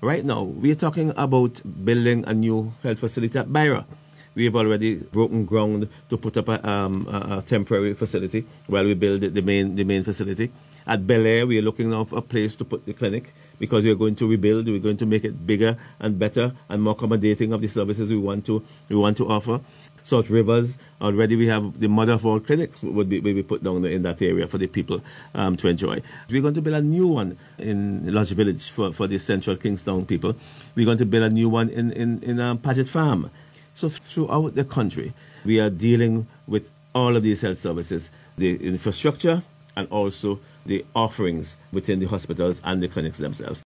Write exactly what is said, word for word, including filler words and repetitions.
Right now, we are talking about building a new health facility at Beira. We have already broken ground to put up a, um, a, a temporary facility while we build the main the main facility. At Bel Air, we are looking now for a place to put the clinic because we are going to rebuild. We're going to make it bigger and better and more accommodating of the services we want to we want to offer. Salt Rivers, already we have the mother of all clinics would be, will be put down in that area for the people um, to enjoy. We're going to build a new one in Lodge Village for, for the central Kingstown people. We're going to build a new one in, in, in um, Paget Farm. So throughout the country, we are dealing with all of these health services, the infrastructure and also the offerings within the hospitals and the clinics themselves.